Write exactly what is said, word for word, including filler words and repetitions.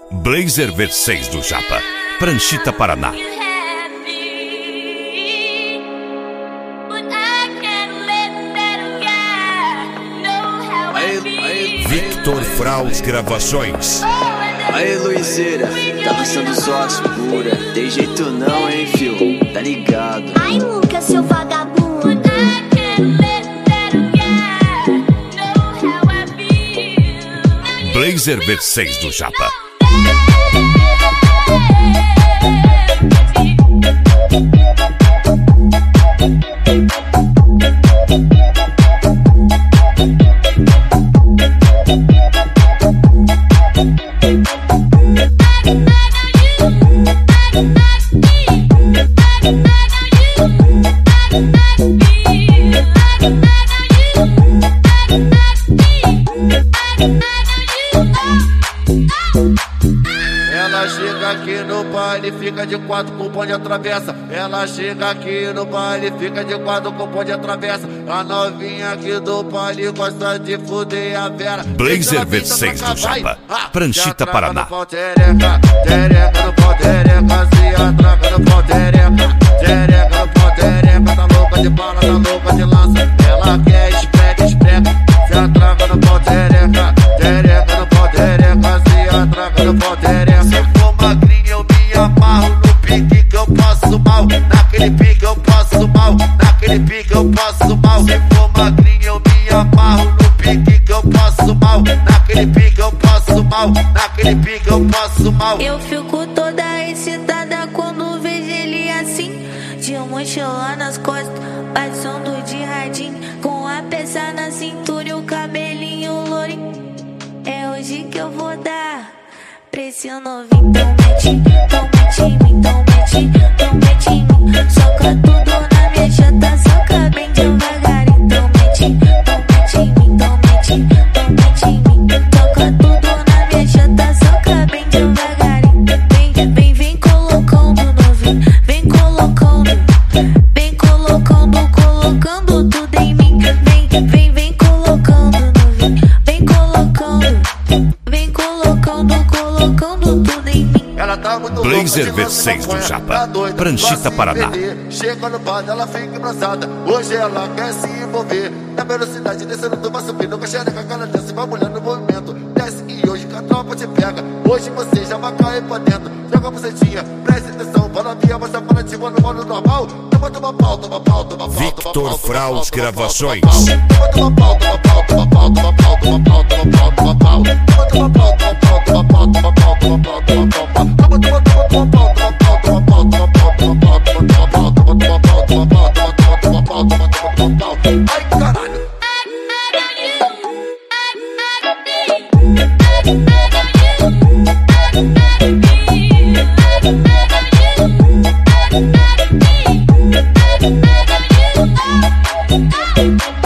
Blazer V seis do Japa, Pranchita, Paraná. Victor Fraus Gravações. Aê, Luizeira, tá lançando sócio pura. Tem jeito não, hein, fio? Tá ligado? Ai, Luca, seu vagabundo. Blazer V seis do Japa. Ela chega aqui no baile, fica de quatro com o bonde atravessa. Ela chega aqui no baile, fica de quatro com o bonde atravessa. A novinha aqui do baile gosta de fuder a Vera. Blazer V seis do Japa, Pranchita, Paraná. Tereca, tereca no pau, tereca, se atraca no pau, tereca. Tereca no pau, tereca, tá louca de bala, tá louca de lança. Ela quer espreca, espreca, se atraca no pau, tereca. Tereca no pau, tereca, se atraca no pau, tereca. Se for magrinho eu me amarro no pique que eu passo mal. Naquele pique eu passo mal, naquele pique eu passo mal. Se for magrinho eu me amarro no pique que eu passo mal. Naquele pique eu passo mal, naquele pique eu passo mal. Eu fico toda excitada quando vejo ele assim, de mochila nas costas, passando de radinho, com a peça na cintura e o cabelinho lourinho. É hoje que eu vou dar pra esse novinho. Então mete, então mete em mim, então mete, então mete em mim. Soca tudo na minha janta, soca bem devagarinho. Então mete, então mete em mim, então mete, então mete em mim. Soca tudo na minha janta, soca bem devagarinho. Vem, vem, vem colocando novinho, vem colocando, vem colocando, colocando tudo em mim. Vem, vem, vem colocando novinho, vem colocando, vem colocando, colocando tudo em mim. Ela tá muito Blazer V seis do Japa, Pranchita, Paraná. Chega no bar, ela fica engraçada. Hoje ela quer se envolver na velocidade, descendo do vai subindo com a xereca, cara desce, vai mulher no movimento. Desce e hoje que a tropa te pega. Hoje você já vai cair pra dentro. Joga a bucetinha, preste atenção. Fala via, mas tá para ti, mano, mano normal. Toma, toma pau, toma pau, toma pau. Victor Fraus Gravações. Toma, toma pau, toma pau, toma pau, toma pau, toma pau, toma pau, toma pau. Toma, toma pau, toma pau, toma pau, toma pau, toma pau, toma pau. Toma, toma, toma pau, toma pau, toma pau, toma pau, toma pau, toma pau, toma pau, toma pau, toma pau, toma pau, toma pau, toma pau, toma pau. Ai, caralho. Oh,